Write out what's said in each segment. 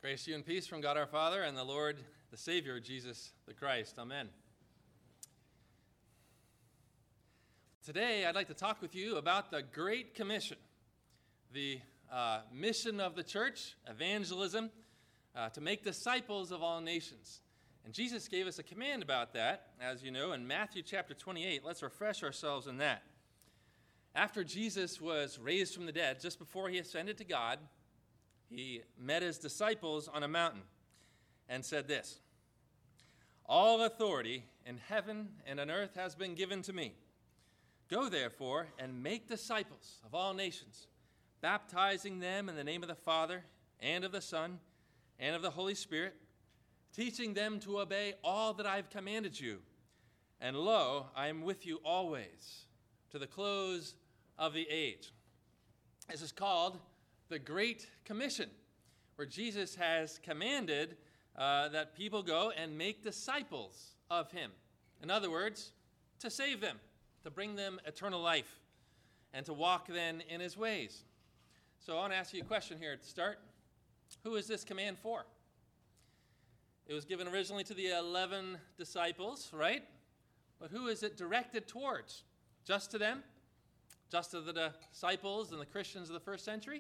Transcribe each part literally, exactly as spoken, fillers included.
Grace to you and peace from God our Father and the Lord, the Savior, Jesus the Christ. Amen. Today, I'd like to talk with you about the Great Commission, the uh, mission of the church, evangelism, uh, to make disciples of all nations. And Jesus gave us a command about that, as you know, in Matthew chapter twenty-eight. Let's refresh ourselves in that. After Jesus was raised from the dead, just before he ascended to God, he met his disciples on a mountain and said this: "All authority in heaven and on earth has been given to me. Go, therefore, and make disciples of all nations, baptizing them in the name of the Father and of the Son and of the Holy Spirit, teaching them to obey all that I have commanded you. And lo, I am with you always, to the close of the age." This is called the Great Commission, where Jesus has commanded uh, that people go and make disciples of him. In other words, to save them, to bring them eternal life, and to walk then in his ways. So I want to ask you a question here at the start. Who is this command for? It was given originally to the eleven disciples, right? But who is it directed towards? Just to them? Just to the disciples and the Christians of the first century?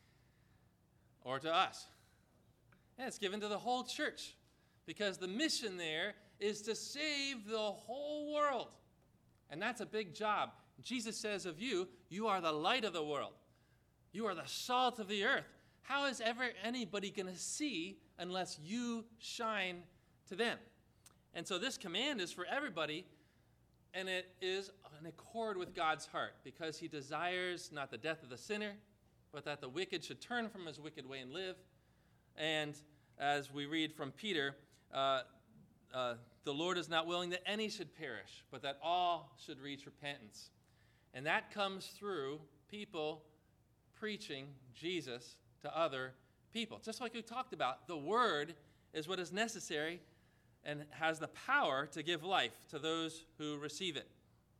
Or to us? And it's given to the whole church, because the mission there is to save the whole world. And that's a big job. Jesus says of you, you are the light of the world. You are the salt of the earth. How is ever anybody going to see unless you shine to them? And so this command is for everybody, and it is in accord with God's heart, because he desires not the death of the sinner, but that the wicked should turn from his wicked way and live. And as we read from Peter, uh, uh, the Lord is not willing that any should perish, but that all should reach repentance. And that comes through people preaching Jesus to other people. Just like we talked about, the word is what is necessary and has the power to give life to those who receive it.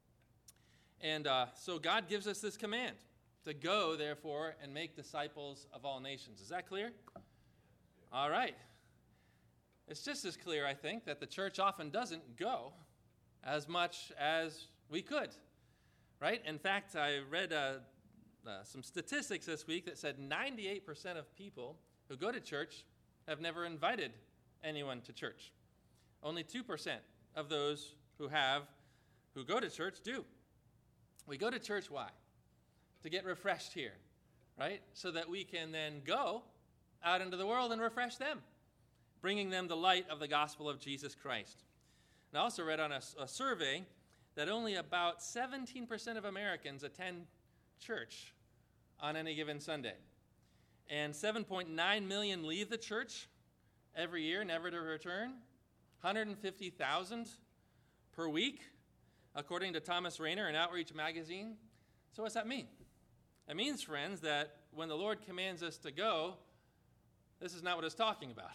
And uh, so God gives us this command to go, therefore, and make disciples of all nations. Is that clear? All right. It's just as clear, I think, that the church often doesn't go as much as we could, right? In fact, I read uh, uh, some statistics this week that said ninety-eight percent of people who go to church have never invited anyone to church. Only two percent of those who have, who go to church do. We go to church, why? To get refreshed here, right? So that we can then go out into the world and refresh them, bringing them the light of the gospel of Jesus Christ. And I also read on a, a survey that only about seventeen percent of Americans attend church on any given Sunday. And seven point nine million leave the church every year, never to return. one hundred fifty thousand per week, according to Thomas Rainer in Outreach Magazine. So what's that mean? It means, friends, that when the Lord commands us to go, this is not what it's talking about.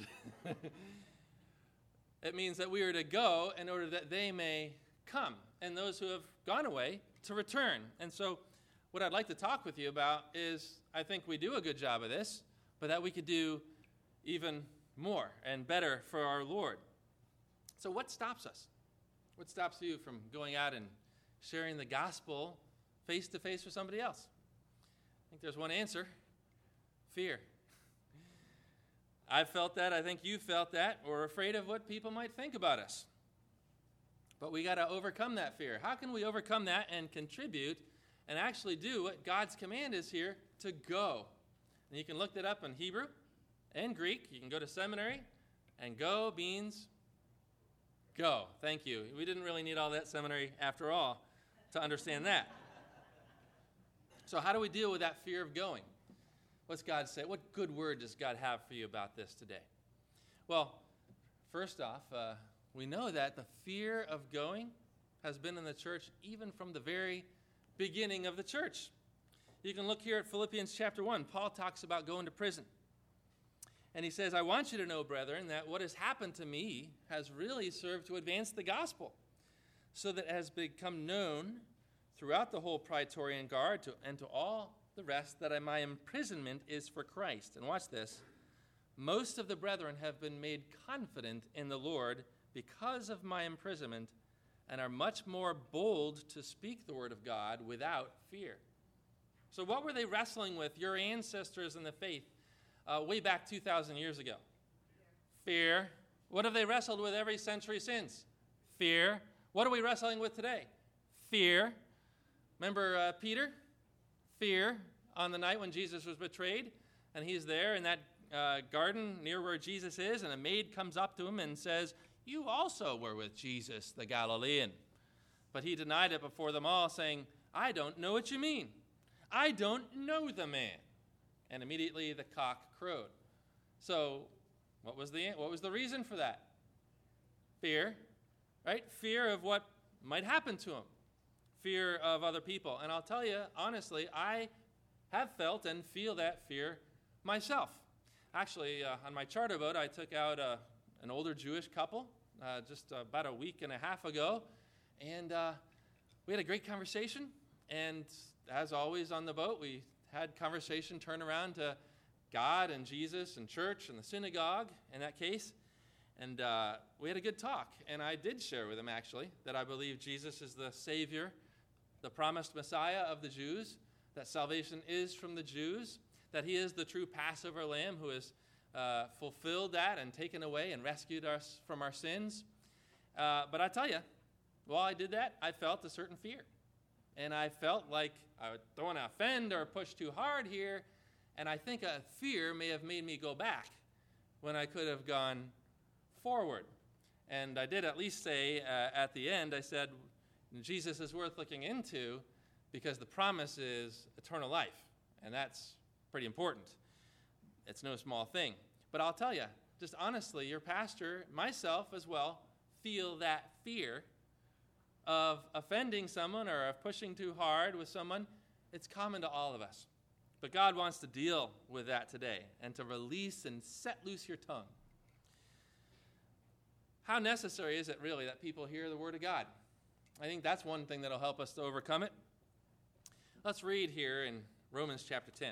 It means that we are to go in order that they may come, and those who have gone away to return. And so what I'd like to talk with you about is, I think we do a good job of this, but that we could do even more and better for our Lord. So what stops us? What stops you from going out and sharing the gospel face-to-face with somebody else? I think there's one answer: fear. I've felt that. I think you felt that. We're afraid of what people might think about us. But we got to overcome that fear. How can we overcome that and contribute and actually do what God's command is here, to go? And you can look that up in Hebrew and Greek. You can go to seminary, and go means go. Thank you. We didn't really need all that seminary after all to understand that. So how do we deal with that fear of going? What's God say? What good word does God have for you about this today? Well, first off, uh, we know that the fear of going has been in the church even from the very beginning of the church. You can look here at Philippians chapter one. Paul talks about going to prison. And he says, "I want you to know, brethren, that what has happened to me has really served to advance the gospel, so that it has become known throughout the whole Praetorian Guard to, and to all the rest that my imprisonment is for Christ." And watch this. most of the brethren have been made confident in the Lord because of my imprisonment, and are much more bold to speak the word of God without fear. So what were they wrestling with, your ancestors in the faith, uh, way back two thousand years ago? Fear. Fear. What have they wrestled with every century since? Fear. What are we wrestling with today? Fear. Remember uh, Peter? Fear on the night when Jesus was betrayed, and he's there in that uh, garden near where Jesus is, and a maid comes up to him and says, "You also were with Jesus, the Galilean." But he denied it before them all, saying, "I don't know what you mean. I don't know the man." And immediately the cock crowed. So what was the what was the reason for that? Fear, right? Fear of what might happen to him. Fear of other people. And I'll tell you, honestly, I have felt and feel that fear myself. Actually, uh, on my charter boat, I took out a, an older Jewish couple uh, just uh, about a week and a half ago, and uh, we had a great conversation. And as always on the boat, we had conversation turn around to God and Jesus and church and the synagogue in that case. And uh, we had a good talk. And I did share with him, actually, that I believe Jesus is the Savior, the promised Messiah of the Jews, that salvation is from the Jews, that he is the true Passover lamb who has uh, fulfilled that and taken away and rescued us from our sins. Uh, but I tell you, while I did that, I felt a certain fear. And I felt like I don't want to offend or push too hard here. And I think a fear may have made me go back when I could have gone forward. And I did at least say uh, at the end, I said, Jesus is worth looking into because the promise is eternal life. And that's pretty important. It's no small thing. But I'll tell you, just honestly, your pastor, myself as well, feel that fear of offending someone or of pushing too hard with someone. It's common to all of us. But God wants to deal with that today and to release and set loose your tongue. How necessary is it really that people hear the word of God? I think that's one thing that'll help us to overcome it. Let's read here in Romans chapter ten.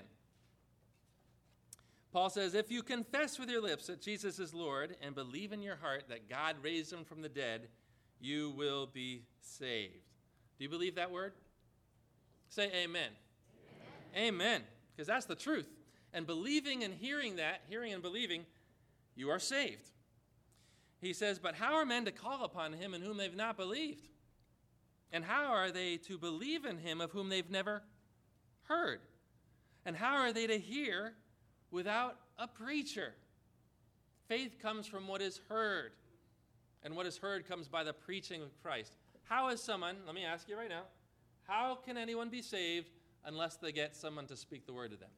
Paul says, "If you confess with your lips that Jesus is Lord and believe in your heart that God raised him from the dead, you will be saved." Do you believe that word? Say amen. Amen. Amen. Because that's the truth. And believing and hearing that, hearing and believing, you are saved. He says, "But how are men to call upon him in whom they've not believed? And how are they to believe in him of whom they've never heard? And how are they to hear without a preacher?" Faith comes from what is heard. And what is heard comes by the preaching of Christ. How is someone, let me ask you right now, how can anyone be saved unless they get someone to speak the word to them?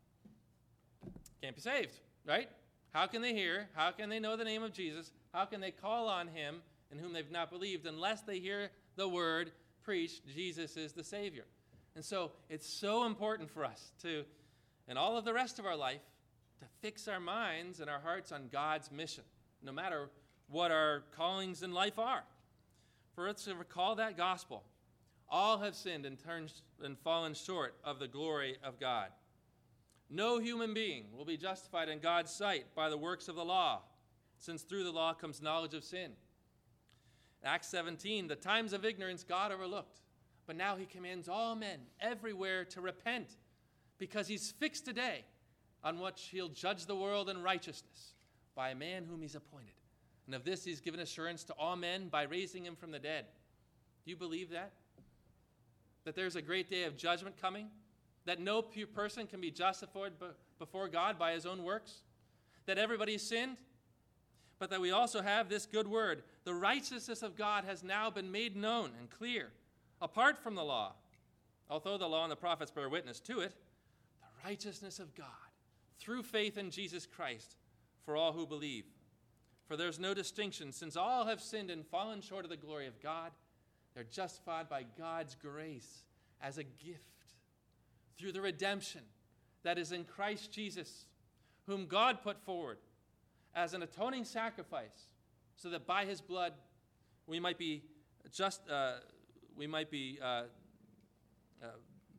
Can't be saved, right? How can they hear? How can they know the name of Jesus? How can they call on him in whom they've not believed unless they hear the word preached, Jesus is the Savior? And so it's so important for us to, in all of the rest of our life, to fix our minds and our hearts on God's mission, no matter what our callings in life are. For us to recall that gospel. All have sinned and turned and fallen short of the glory of God. No human being will be justified in God's sight by the works of the law, since through the law comes knowledge of sin. Acts seventeen, the times of ignorance God overlooked, but now he commands all men everywhere to repent, because he's fixed a day on which he'll judge the world in righteousness by a man whom he's appointed. And of this he's given assurance to all men by raising him from the dead. Do you believe that? That there's a great day of judgment coming? That no person can be justified before God by his own works? That everybody's sinned? But that we also have this good word. The righteousness of God has now been made known and clear, apart from the law. Although the law and the prophets bear witness to it, the righteousness of God, through faith in Jesus Christ, for all who believe. For there's no distinction, since all have sinned and fallen short of the glory of God. They're justified by God's grace as a gift through the redemption that is in Christ Jesus, whom God put forward as an atoning sacrifice, so that by his blood we might be just, uh, we might be, uh, uh,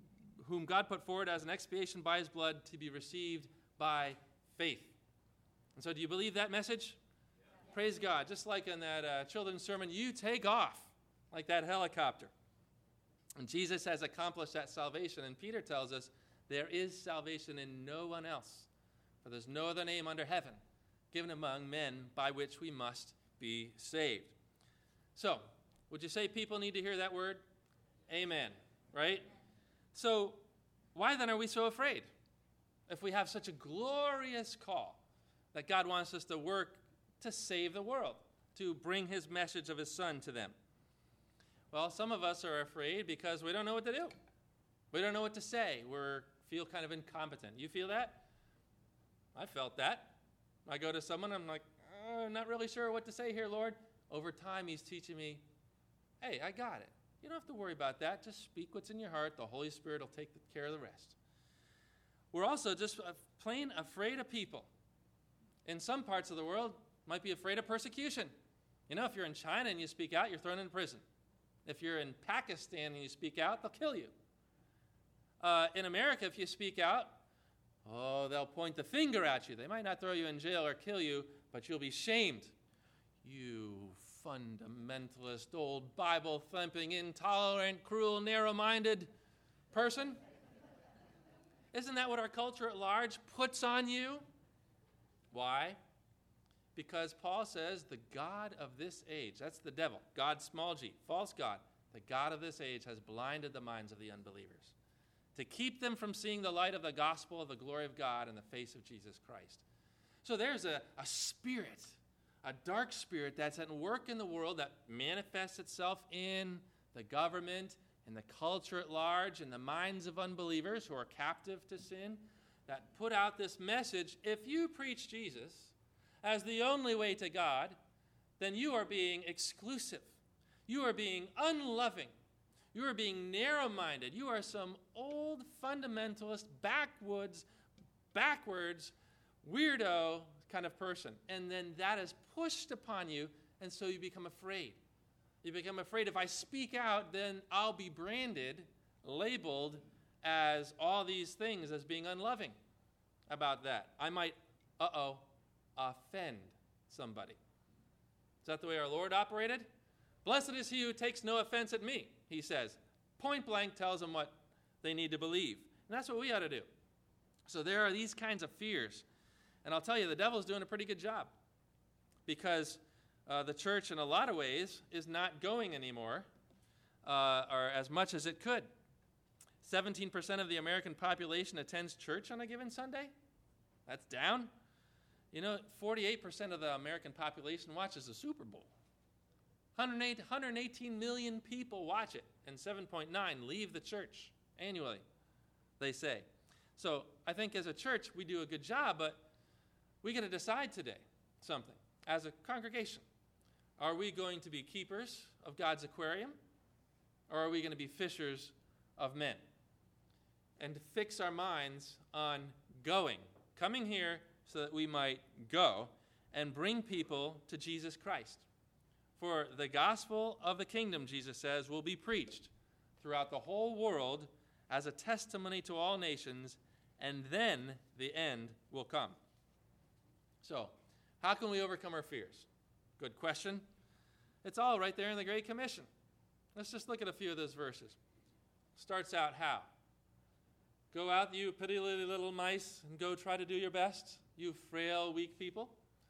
whom God put forward as an expiation by his blood to be received by faith. And so do you believe that message? Yeah. Praise God. Just like in that uh, children's sermon, you take off like that helicopter. And Jesus has accomplished that salvation. And Peter tells us there is salvation in no one else. For there's no other name under heaven given among men by which we must be saved. So, would you say people need to hear that word? Amen. Right? So, why then are we so afraid? If we have such a glorious call that God wants us to work to save the world, to bring his message of his Son to them. Well, some of us are afraid because we don't know what to do. We don't know what to say. We feel kind of incompetent. You feel that? I felt that. I go to someone, I'm like, oh, I'm not really sure what to say here, Lord. Over time, he's teaching me, hey, I got it. You don't have to worry about that. Just speak what's in your heart. The Holy Spirit will take care of the rest. We're also just plain afraid of people. In some parts of the world, might be afraid of persecution. You know, if you're in China and you speak out, you're thrown in prison. If you're in Pakistan and you speak out, they'll kill you. Uh, in America, if you speak out, oh, they'll point the finger at you. They might not throw you in jail or kill you, but you'll be shamed. You fundamentalist, old Bible-thumping, intolerant, cruel, narrow-minded person. Isn't that what our culture at large puts on you? Why? Because Paul says the God of this age, that's the devil, God small g, false God, the God of this age has blinded the minds of the unbelievers to keep them from seeing the light of the gospel of the glory of God in the face of Jesus Christ. So there's a, a spirit, a dark spirit that's at work in the world that manifests itself in the government, in the culture at large, in the minds of unbelievers who are captive to sin, that put out this message, if you preach Jesus as the only way to God, then you are being exclusive. You are being unloving. You are being narrow-minded. You are some old fundamentalist, backwoods, backwards, weirdo kind of person. And then that is pushed upon you, and so you become afraid. You become afraid if I speak out, then I'll be branded, labeled as all these things as being unloving about that. I might, uh-oh, offend somebody. Is that the way our Lord operated? Blessed is he who takes no offense at me, he says. Point blank tells them what they need to believe. And that's what we ought to do. So there are these kinds of fears. And I'll tell you, the devil's doing a pretty good job. Because uh, the church, in a lot of ways, is not going anymore, uh, or as much as it could. seventeen percent of the American population attends church on a given Sunday. That's down. You know, forty-eight percent of the American population watches the Super Bowl. one hundred eight, one hundred eighteen million people watch it, and seven point nine leave the church annually, they say. So I think as a church, we do a good job, but we got to decide today something. As a congregation, are we going to be keepers of God's aquarium, or are we going to be fishers of men? And to fix our minds on going, coming here so that we might go and bring people to Jesus Christ. For the gospel of the kingdom, Jesus says, will be preached throughout the whole world as a testimony to all nations, and then the end will come. So, how can we overcome our fears? Good question. It's all right there in the Great Commission. Let's just look at a few of those verses. Starts out how? Go out, you piddly little mice, and go try to do your best, you frail, weak people.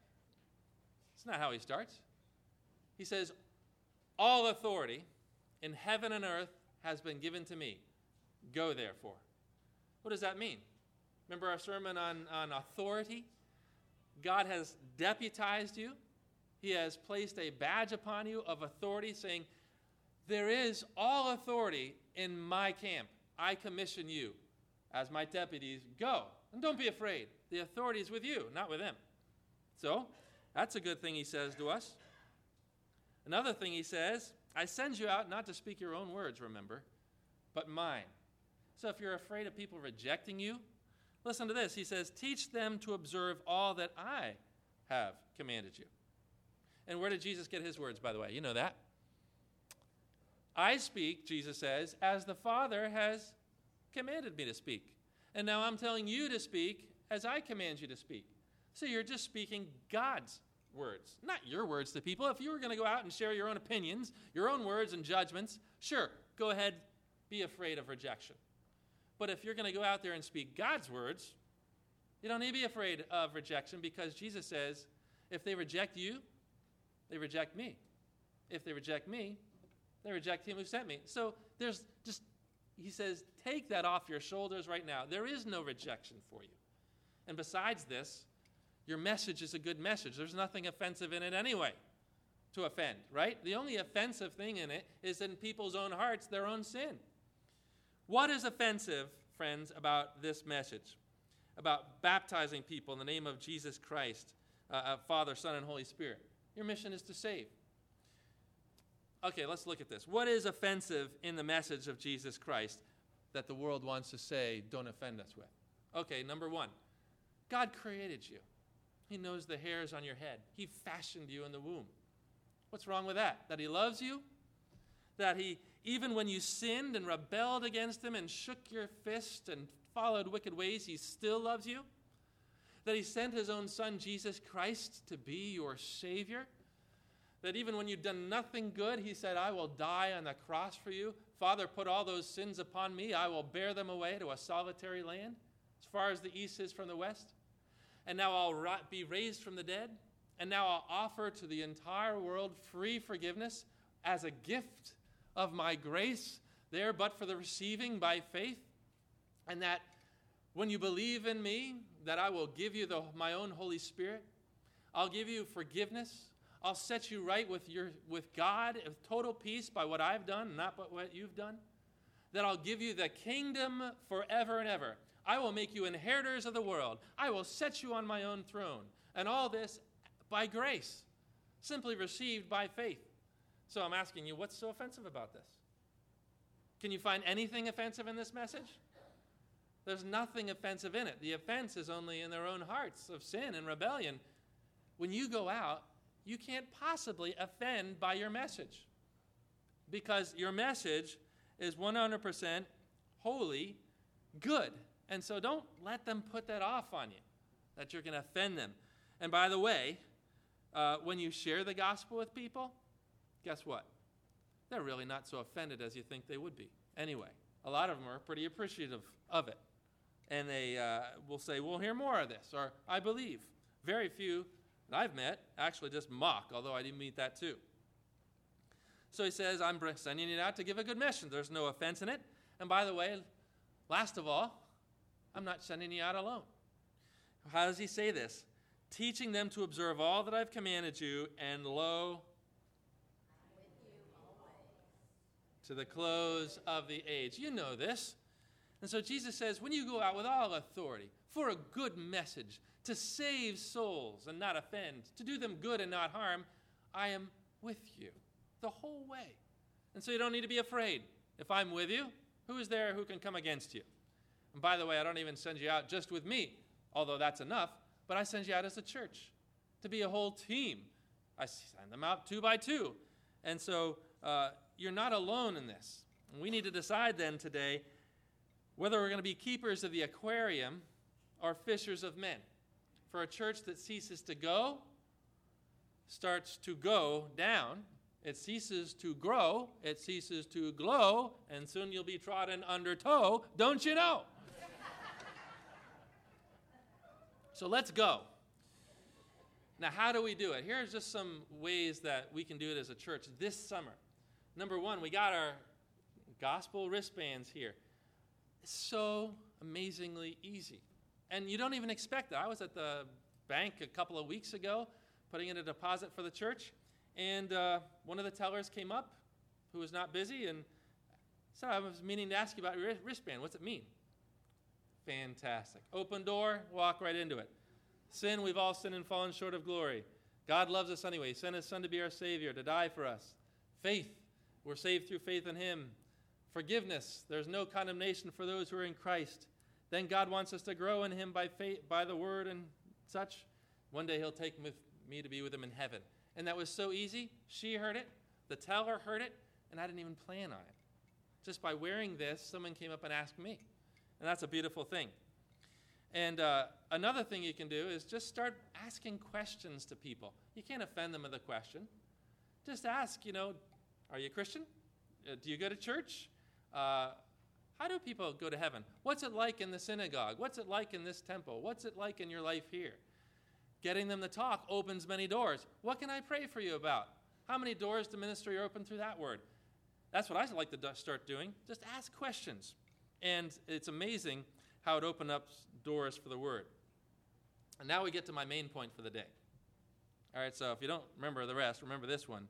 It's not how he starts. He says, all authority in heaven and earth has been given to me. Go therefore. What does that mean? Remember our sermon on, on authority? God has deputized you. He has placed a badge upon you of authority, saying, there is all authority in my camp. I commission you as my deputies. Go. And don't be afraid. The authority is with you, not with them. So, that's a good thing he says to us. Another thing he says, I send you out not to speak your own words, remember, but mine. So if you're afraid of people rejecting you, listen to this. He says, teach them to observe all that I have commanded you. And where did Jesus get his words, by the way? You know that. I speak, Jesus says, as the Father has commanded me to speak. And now I'm telling you to speak as I command you to speak. So you're just speaking God's words, not your words to people. If you were going to go out and share your own opinions, your own words and judgments, sure, go ahead, be afraid of rejection. But if you're going to go out there and speak God's words, you don't need to be afraid of rejection, because Jesus says, if they reject you, they reject me. If they reject me, they reject him who sent me. So there's just, he says, take that off your shoulders right now. There is no rejection for you. And besides this, your message is a good message. There's nothing offensive in it anyway to offend, right? The only offensive thing in it is in people's own hearts, their own sin. What is offensive, friends, about this message? About baptizing people in the name of Jesus Christ, uh, Father, Son, and Holy Spirit? Your mission is to save. Okay, let's look at this. What is offensive in the message of Jesus Christ that the world wants to say, don't offend us with? Okay, number one, God created you. He knows the hairs on your head. He fashioned you in the womb. What's wrong with that? That he loves you? That he, even when you sinned and rebelled against him and shook your fist and followed wicked ways, he still loves you? That he sent his own son, Jesus Christ, to be your Savior? That even when you've done nothing good, he said, I will die on the cross for you. Father, put all those sins upon me. I will bear them away to a solitary land, as far as the east is from the west. And now I'll be raised from the dead. And now I'll offer to the entire world free forgiveness as a gift of my grace there, but for the receiving by faith. And that when you believe in me, that I will give you the, my own Holy Spirit. I'll give you forgiveness. I'll set you right with your with God, with total peace by what I've done, not by what you've done. That I'll give you the kingdom forever and ever. I will make you inheritors of the world. I will set you on my own throne. And all this by grace, simply received by faith. So I'm asking you, what's so offensive about this? Can you find anything offensive in this message? There's nothing offensive in it. The offense is only in their own hearts of sin and rebellion. When you go out, you can't possibly offend by your message, because your message is one hundred percent holy, good. And so don't let them put that off on you, that you're going to offend them. And by the way, uh, when you share the gospel with people, guess what? They're really not so offended as you think they would be. Anyway, a lot of them are pretty appreciative of it. And they uh, will say, we'll hear more of this, or I believe. Very few that I've met actually just mock, although I didn't meet that too. So he says, I'm sending it out to give a good mission. There's no offense in it. And by the way, last of all, I'm not sending you out alone. How does he say this? Teaching them to observe all that I've commanded you, and lo, with you always, to the close of the age. You know this. And so Jesus says, when you go out with all authority for a good message, to save souls and not offend, to do them good and not harm, I am with you the whole way. And so you don't need to be afraid. If I'm with you, who is there who can come against you? And by the way, I don't even send you out just with me, although that's enough, but I send you out as a church to be a whole team. I send them out two by two. And so uh, you're not alone in this. And we need to decide then today whether we're going to be keepers of the aquarium or fishers of men. For a church that ceases to go, starts to go down, it ceases to grow, it ceases to glow, and soon you'll be trodden under toe, don't you know? So let's go. Now, how do we do it? Here's just some ways that we can do it as a church this summer. Number one, we got our gospel wristbands here. It's so amazingly easy. And you don't even expect it. I was at the bank a couple of weeks ago putting in a deposit for the church, and uh, one of the tellers came up who was not busy and said, I was meaning to ask you about your wristband. What's it mean? Fantastic. Open door, walk right into it. Sin, we've all sinned and fallen short of glory. God loves us anyway. He sent his son to be our Savior, to die for us. Faith, we're saved through faith in him. Forgiveness, there's no condemnation for those who are in Christ. Then God wants us to grow in him by faith, by the word and such. One day he'll take me to be with him in heaven. And that was so easy. She heard it, the teller heard it, and I didn't even plan on it. Just by wearing this, someone came up and asked me. And that's a beautiful thing. And uh, another thing you can do is just start asking questions to people. You can't offend them with a question. Just ask, you know, are you a Christian? Uh, do you go to church? Uh, how do people go to heaven? What's it like in the synagogue? What's it like in this temple? What's it like in your life here? Getting them to talk opens many doors. What can I pray for you about? How many doors to ministry are open through that word? That's what I like to do, start doing. Just ask questions. And it's amazing how it opens up doors for the word. And now we get to my main point for the day. All right, so if you don't remember the rest, remember this one.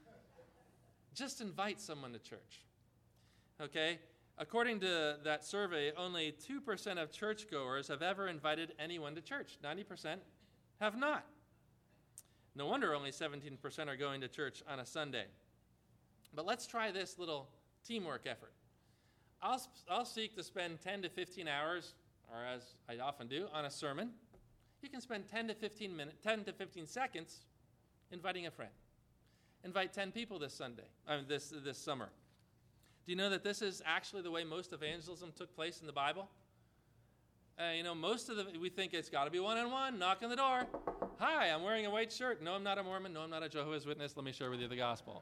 Just invite someone to church. Okay? According to that survey, only two percent of churchgoers have ever invited anyone to church. ninety percent have not. No wonder only seventeen percent are going to church on a Sunday. But let's try this little teamwork effort. I'll, I'll seek to spend ten to fifteen hours, or as I often do, on a sermon. You can spend ten to fifteen minutes, ten to fifteen seconds inviting a friend. Invite ten people this Sunday, uh, this, this summer. Do you know that this is actually the way most evangelism took place in the Bible? Uh, you know, most of the, we think it's got to be one-on-one, knock on the door. Hi, I'm wearing a white shirt. No, I'm not a Mormon. No, I'm not a Jehovah's Witness. Let me share with you the gospel.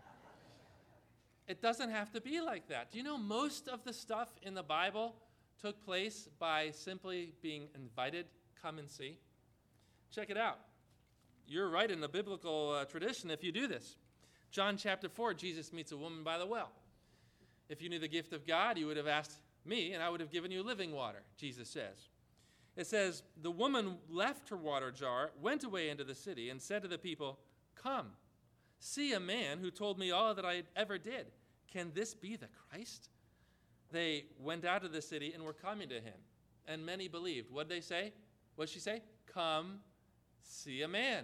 It doesn't have to be like that. Do you know most of the stuff in the Bible took place by simply being invited, come and see? Check it out. You're right in the biblical uh, tradition if you do this. John chapter four, Jesus meets a woman by the well. If you knew the gift of God, you would have asked me, and I would have given you living water, Jesus says. It says, the woman left her water jar, went away into the city, and said to the people, come, see a man who told me all that I ever did. Can this be the Christ? They went out of the city and were coming to him, and many believed. What did they say? What did she say? Come, see a man.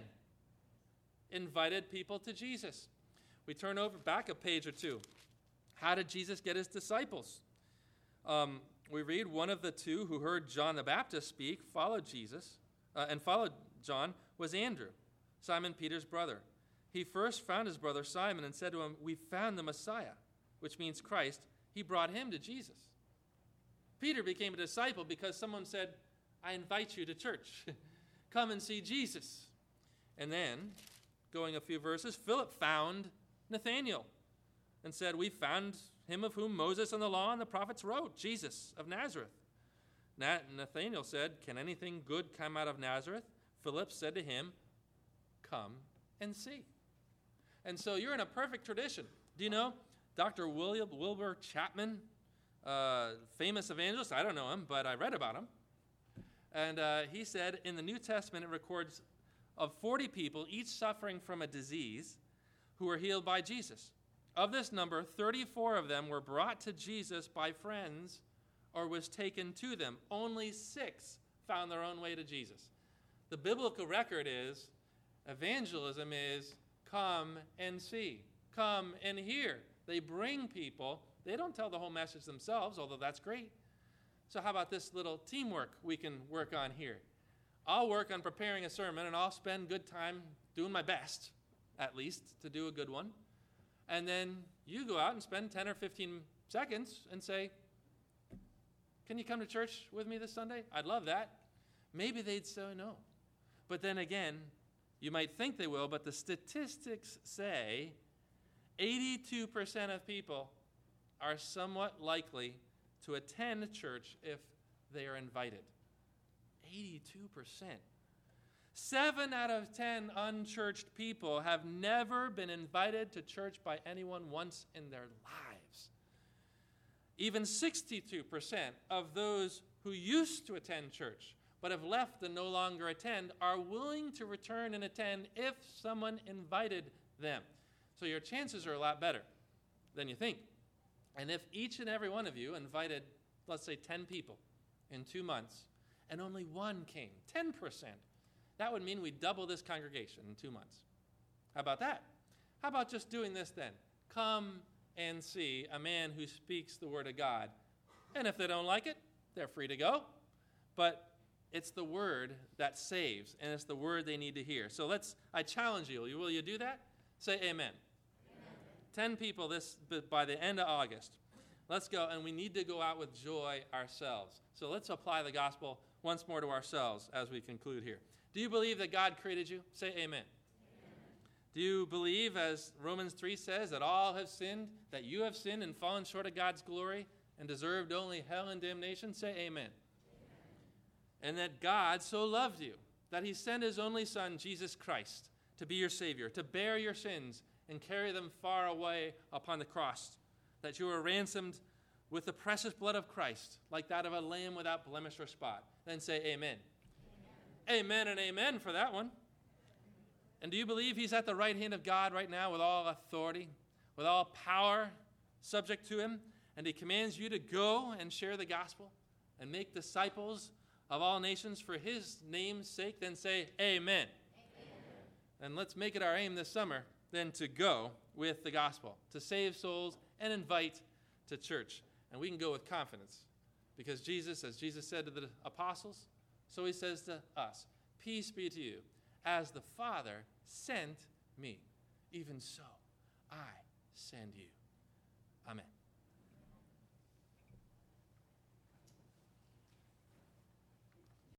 Invited people to Jesus. We turn over back a page or two. How did Jesus get his disciples? Um, we read one of the two who heard John the Baptist speak, followed Jesus, uh, and followed John, was Andrew, Simon Peter's brother. He first found his brother Simon and said to him, we found the Messiah, which means Christ. He brought him to Jesus. Peter became a disciple because someone said, I invite you to church. Come and see Jesus. And then, going a few verses, Philip found Nathanael and said, we found him of whom Moses and the law and the prophets wrote, Jesus of Nazareth. Nathanael said, can anything good come out of Nazareth? Philip said to him, come and see. And so you're in a perfect tradition. Do you know Doctor William Wilbur Chapman, uh, famous evangelist? I don't know him, but I read about him. And uh, he said in the New Testament it records of forty people, each suffering from a disease, who were healed by Jesus. Of this number, thirty-four of them were brought to Jesus by friends or was taken to them. Only six found their own way to Jesus. The biblical record is evangelism is come and see, come and hear. They bring people. They don't tell the whole message themselves, although that's great. So how about this little teamwork we can work on here? I'll work on preparing a sermon, and I'll spend good time doing my best, at least, to do a good one. And then you go out and spend ten or fifteen seconds and say, can you come to church with me this Sunday? I'd love that. Maybe they'd say no. But then again, you might think they will, but the statistics say eighty-two percent of people are somewhat likely to attend church if they are invited. eighty-two percent. Seven out of ten unchurched people have never been invited to church by anyone once in their lives. Even sixty-two percent of those who used to attend church but have left and no longer attend are willing to return and attend if someone invited them. So your chances are a lot better than you think. And if each and every one of you invited, let's say, ten people in two months, and only one came, ten percent, that would mean we double this congregation in two months. How about that? How about just doing this then? Come and see a man who speaks the word of God. And if they don't like it, they're free to go. But it's the word that saves, and it's the word they need to hear. So let's, I challenge you. Will you do that? Say amen. Amen. Ten people this by the end of August. Let's go, and we need to go out with joy ourselves. So let's apply the gospel once more to ourselves as we conclude here. Do you believe that God created you? Say amen. Amen. Do you believe, as Romans three says, that all have sinned, that you have sinned and fallen short of God's glory and deserved only hell and damnation? Say amen. Amen. And that God so loved you that he sent his only Son, Jesus Christ, to be your Savior, to bear your sins and carry them far away upon the cross, that you were ransomed with the precious blood of Christ, like that of a lamb without blemish or spot. Then say amen. Amen, amen and amen for that one. And do you believe he's at the right hand of God right now with all authority, with all power subject to him, and he commands you to go and share the gospel and make disciples of all nations for his name's sake? Then say amen. Amen. And let's make it our aim this summer then to go with the gospel, to save souls and invite to church. And we can go with confidence because Jesus, as Jesus said to the apostles, so he says to us, peace be to you. As the Father sent me, even so I send you. Amen.